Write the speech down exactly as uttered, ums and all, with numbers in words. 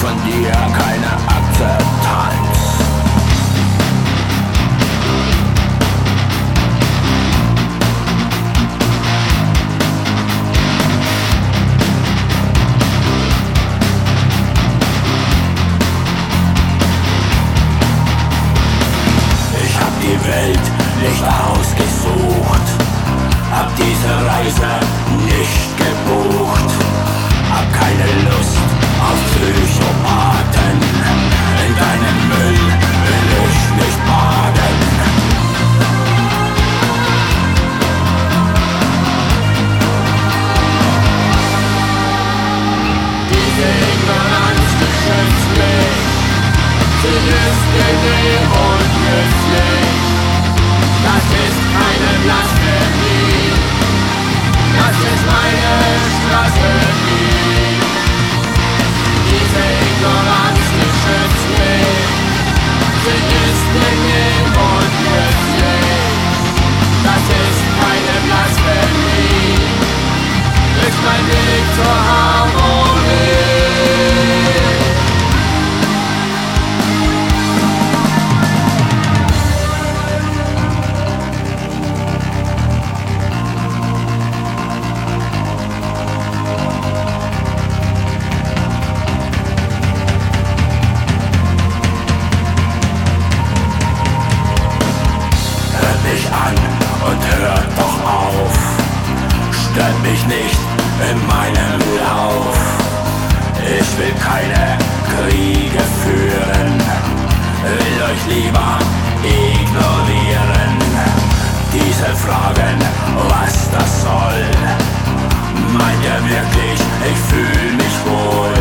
von dir keine Akzeptanz. Ich hab die Welt nicht ausgesucht, hab diese Reise nicht gebucht, hab keine Lust auf Psychopathen, in deinem Müll will ich nicht baden. Diese Ignoranz beschützt mich, sie ist genehm und nützlich. Das ist keine Blasphemie, das ist meine Strategie. Diese Ignoranz, die schützt mich, sie ist genehm und nützlich. Das ist keine Blasphemie, ist mein Weg zur Harmonie. Und hört doch auf, stört mich nicht in meinem Lauf. Ich will keine Kriege führen, will euch lieber ignorieren. Diese Fragen, was das soll, meint ihr wirklich, ich fühl mich wohl?